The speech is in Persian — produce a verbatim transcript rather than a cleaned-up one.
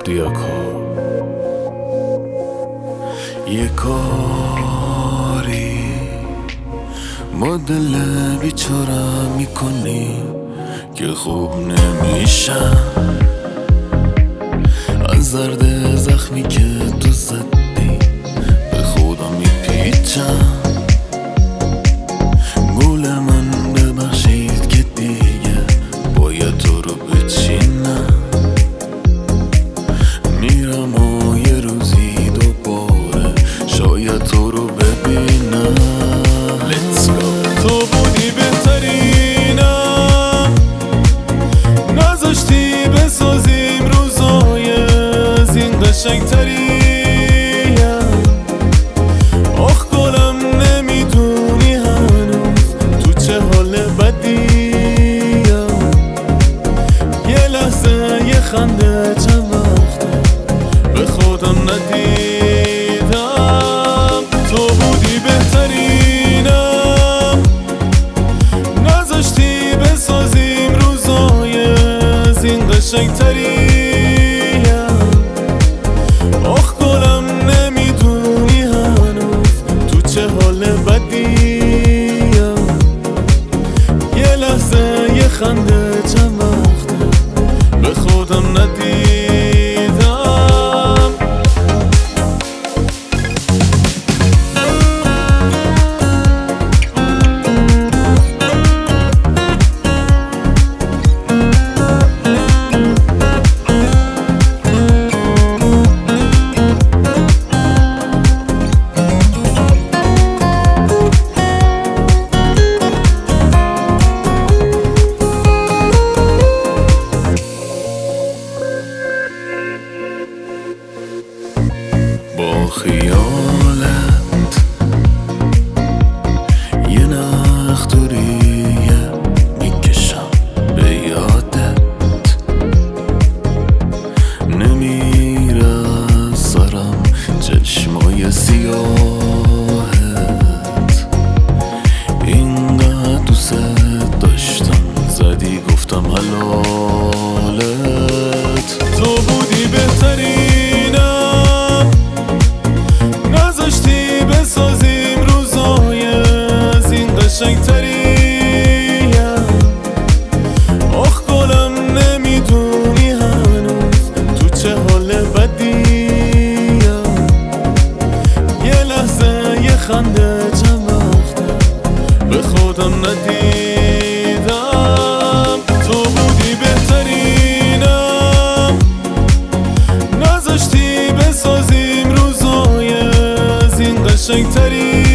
دیاکو یه کاری با دل بیچارم میکنی که خوب نمیشم از درد زخمی که تو زدی به خدا میپیچم. گل من ببخشید که دیگه باید تو رو بچینم. میرم و یه روزی دوباره شاید تو رو ببینم. Let's go. تو بودی بهترینم، نذاشتی بسازیم روزای از این قشنگتریم. آخ گلم نمیدونی هنوز تو چه حال بدیم. یه لحظه یه خنده چند وقته به خودم ندیدم. تو بودی بهترینم، نذاشتی بسازیم روزای از این قشنگتریم. آخ گلم نمیدونی هنوز تو چه حال بدیم. یه لحظه یه خنده چند وقته به خودم ندیدم. با خیالت یه نختوریه میکشم به یادت. نمیره از سرم چشمای سیاهت. اینقدر دوست داشتم زدی گفتم حلالت. تو بودی بهترینم، نذاشتی بسازیم روزای از این قشنگتریم. آخ گلم نمیدونی هنوز تو چه حال بدیم. یه لحظه یه خنده چند وقته به خودم ندیدم. تو بودی بهترینم، نذاشتی بسازیم روزای از این قشنگتریم.